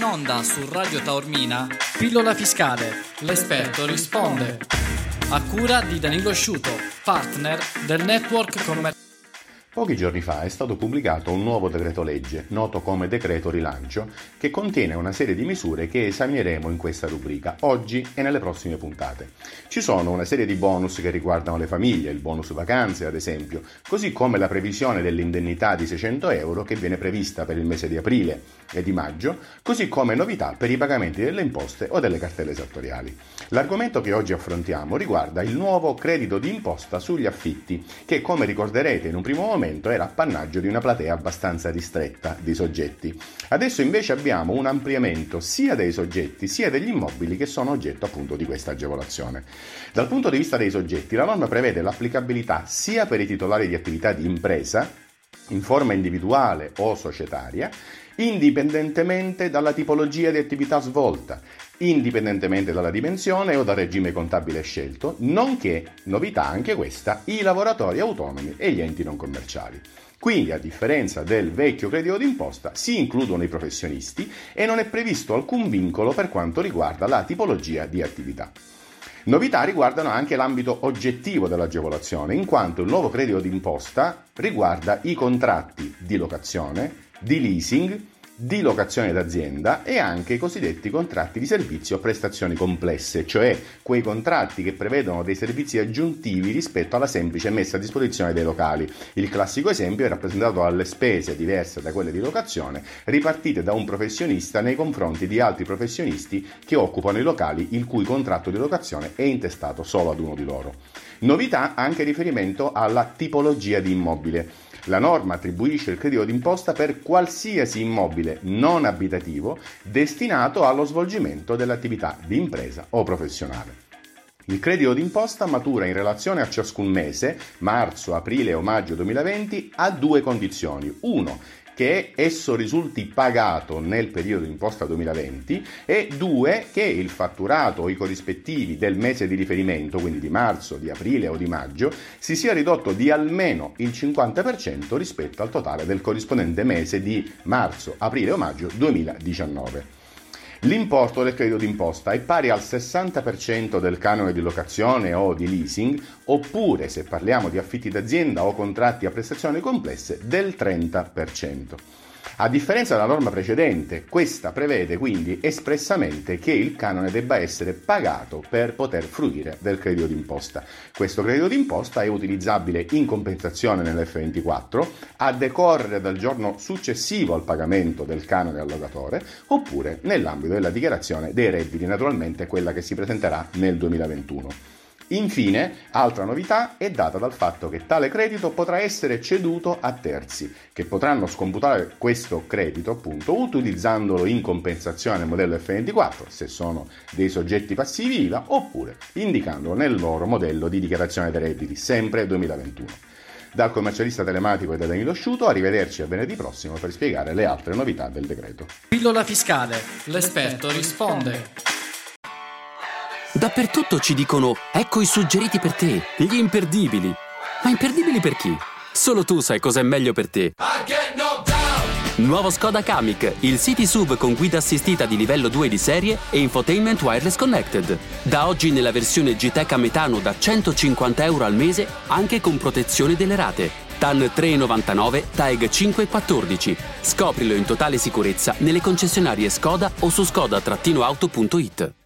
onda su Radio Taormina Pillola Fiscale, l'esperto risponde. A cura di Danilo Sciuto, partner del network commerciale. Pochi giorni fa è stato pubblicato un nuovo decreto legge, noto come decreto rilancio, che contiene una serie di misure che esamineremo in questa rubrica, oggi e nelle prossime puntate. Ci sono una serie di bonus che riguardano le famiglie, il bonus vacanze ad esempio, così come la previsione dell'indennità di 600 euro che viene prevista per il mese di aprile e di maggio, così come novità per i pagamenti delle imposte o delle cartelle esattoriali. L'argomento che oggi affrontiamo riguarda il nuovo credito d'imposta sugli affitti, che come ricorderete in un primo momento era appannaggio di una platea abbastanza ristretta di soggetti. Adesso invece abbiamo un ampliamento sia dei soggetti sia degli immobili che sono oggetto appunto di questa agevolazione. Dal punto di vista dei soggetti, la norma prevede l'applicabilità sia per i titolari di attività di impresa, in forma individuale o societaria, indipendentemente dalla tipologia di attività svolta, indipendentemente dalla dimensione o dal regime contabile scelto, nonché, novità anche questa, i lavoratori autonomi e gli enti non commerciali. Quindi, a differenza del vecchio credito d'imposta, si includono i professionisti e non è previsto alcun vincolo per quanto riguarda la tipologia di attività. Novità riguardano anche l'ambito oggettivo dell'agevolazione, in quanto il nuovo credito d'imposta riguarda i contratti di locazione, di leasing, di locazione d'azienda e anche i cosiddetti contratti di servizio o prestazioni complesse, cioè quei contratti che prevedono dei servizi aggiuntivi rispetto alla semplice messa a disposizione dei locali. Il classico esempio è rappresentato dalle spese diverse da quelle di locazione, ripartite da un professionista nei confronti di altri professionisti che occupano i locali il cui contratto di locazione è intestato solo ad uno di loro. Novità anche riferimento alla tipologia di immobile. La norma attribuisce il credito d'imposta per qualsiasi immobile non abitativo destinato allo svolgimento dell'attività di impresa o professionale. Il credito d'imposta matura in relazione a ciascun mese, marzo, aprile o maggio 2020, a due condizioni. 1. Che esso risulti pagato nel periodo d'imposta 2020 e 2. Che il fatturato o i corrispettivi del mese di riferimento, quindi di marzo, di aprile o di maggio, si sia ridotto di almeno il 50% rispetto al totale del corrispondente mese di marzo, aprile o maggio 2019. L'importo del credito d'imposta è pari al 60% del canone di locazione o di leasing, oppure, se parliamo di affitti d'azienda o contratti a prestazioni complesse, del 30%. A differenza della norma precedente, questa prevede quindi espressamente che il canone debba essere pagato per poter fruire del credito d'imposta. Questo credito d'imposta è utilizzabile in compensazione nell'F24 a decorrere dal giorno successivo al pagamento del canone al locatore oppure nell'ambito della dichiarazione dei redditi, naturalmente quella che si presenterà nel 2021. Infine, altra novità è data dal fatto che tale credito potrà essere ceduto a terzi, che potranno scomputare questo credito, appunto, utilizzandolo in compensazione nel modello F24, se sono dei soggetti passivi IVA, oppure indicandolo nel loro modello di dichiarazione dei redditi, sempre 2021. Dal commercialista telematico e da Danilo Sciuto, arrivederci a venerdì prossimo per spiegare le altre novità del decreto. Pillola Fiscale, l'esperto risponde. Dappertutto ci dicono ecco i suggeriti per te, gli imperdibili. Ma imperdibili per chi? Solo tu sai cos'è meglio per te. Nuovo Skoda Kamiq, il City SUV con guida assistita di livello 2 di serie e infotainment wireless connected. Da oggi nella versione GTEC a metano da €150 al mese, anche con protezione delle rate. TAN 3,99, TAEG 5,14. Scoprilo in totale sicurezza nelle concessionarie Skoda o su skoda-auto.it.